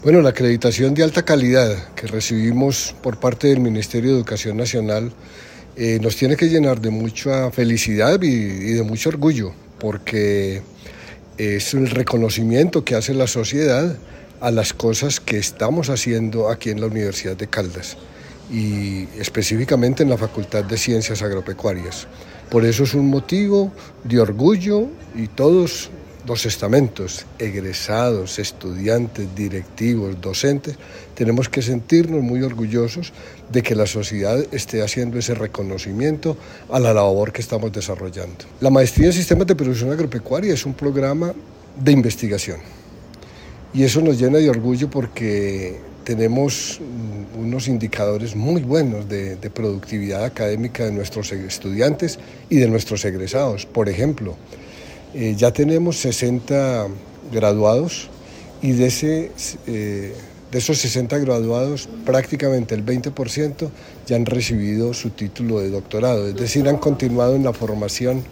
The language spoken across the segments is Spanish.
Bueno, la acreditación de alta calidad que recibimos por parte del Ministerio de Educación Nacional nos tiene que llenar de mucha felicidad y de mucho orgullo, porque es el reconocimiento que hace la sociedad a las cosas que estamos haciendo aquí en la Universidad de Caldas y específicamente en la Facultad de Ciencias Agropecuarias. Por eso es un motivo de orgullo y todos los estamentos, egresados, estudiantes, directivos, docentes, tenemos que sentirnos muy orgullosos de que la sociedad esté haciendo ese reconocimiento a la labor que estamos desarrollando. La maestría en sistemas de producción agropecuaria es un programa de investigación y eso nos llena de orgullo porque tenemos unos indicadores muy buenos de productividad académica de nuestros estudiantes y de nuestros egresados. Por ejemplo, ya tenemos 60 graduados y de esos 60 graduados prácticamente el 20% ya han recibido su título de doctorado, es decir, han continuado en la formación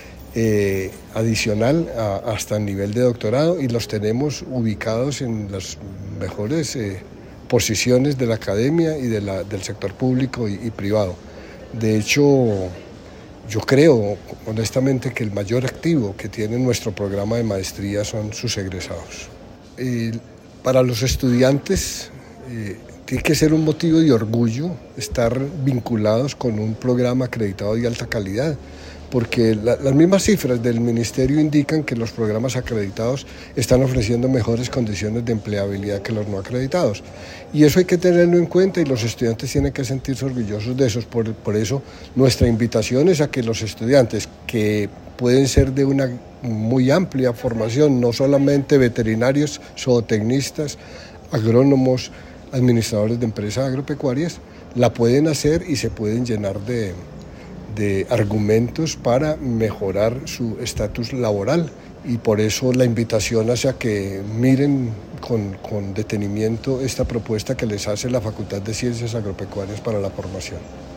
adicional hasta el nivel de doctorado y los tenemos ubicados en las mejores posiciones de la academia y del sector público y privado. De hecho, yo creo honestamente que el mayor activo que tiene nuestro programa de maestría son sus egresados. Para los estudiantes tiene que ser un motivo de orgullo estar vinculados con un programa acreditado de alta calidad, porque las mismas cifras del Ministerio indican que los programas acreditados están ofreciendo mejores condiciones de empleabilidad que los no acreditados. Y eso hay que tenerlo en cuenta y los estudiantes tienen que sentirse orgullosos de eso. Por eso nuestra invitación es a que los estudiantes, que pueden ser de una muy amplia formación, no solamente veterinarios, zootecnistas, agrónomos, administradores de empresas agropecuarias, la pueden hacer y se pueden llenar de argumentos para mejorar su estatus laboral, y por eso la invitación hacia que miren con detenimiento esta propuesta que les hace la Facultad de Ciencias Agropecuarias para la formación.